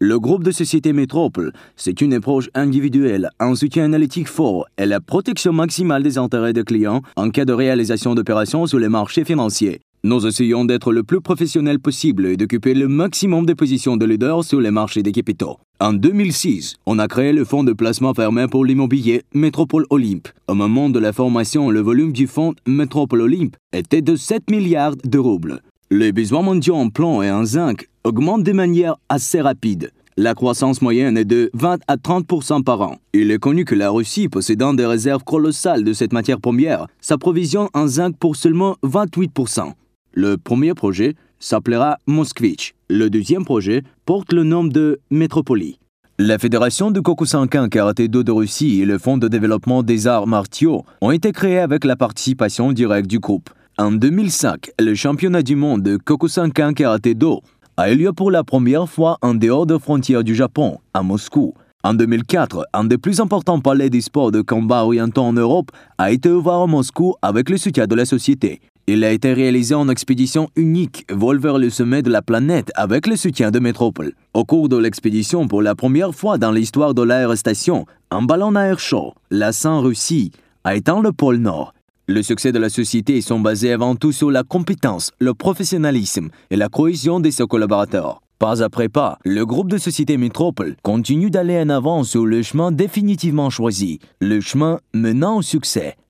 Le groupe de société Métropole, c'est une approche individuelle, un soutien analytique fort et la protection maximale des intérêts des clients en cas de réalisation d'opérations sur les marchés financiers. Nous essayons d'être le plus professionnel possible et d'occuper le maximum de positions de leader sur les marchés des capitaux. En 2006, on a créé le fonds de placement fermé pour l'immobilier Métropole Olympe. Au moment de la formation, le volume du fonds Métropole Olympe était de 7 milliards de roubles. Les besoins mondiaux en plomb et en zinc augmentent de manière assez rapide. La croissance moyenne est de 20 à 30% par an. Il est connu que la Russie, possédant des réserves colossales de cette matière première, s'approvisionne en zinc pour seulement 28%. Le premier projet s'appellera Moskvitch. Le deuxième projet porte le nom de Métropoli. La Fédération du Kyokusankan Karaté-Do de Russie et le Fonds de développement des arts martiaux ont été créés avec la participation directe du groupe. En 2005, le championnat du monde de Kyokusankan Karaté-Do a eu lieu pour la première fois en dehors des frontières du Japon, à Moscou. En 2004, un des plus importants palais des sports de combat orientaux en Europe a été ouvert à Moscou avec le soutien de la société. Il a été réalisé en expédition unique, vol vers le sommet de la planète avec le soutien de Métropole. Au cours de l'expédition, pour la première fois dans l'histoire de l'aérostation, un ballon à air chaud, la Saint-Russie, a atteint le pôle Nord. Le succès de la société sont basés avant tout sur la compétence, le professionnalisme et la cohésion de ses collaborateurs. Pas après pas, le groupe de société Métropole continue d'aller en avant sur le chemin définitivement choisi, le chemin menant au succès.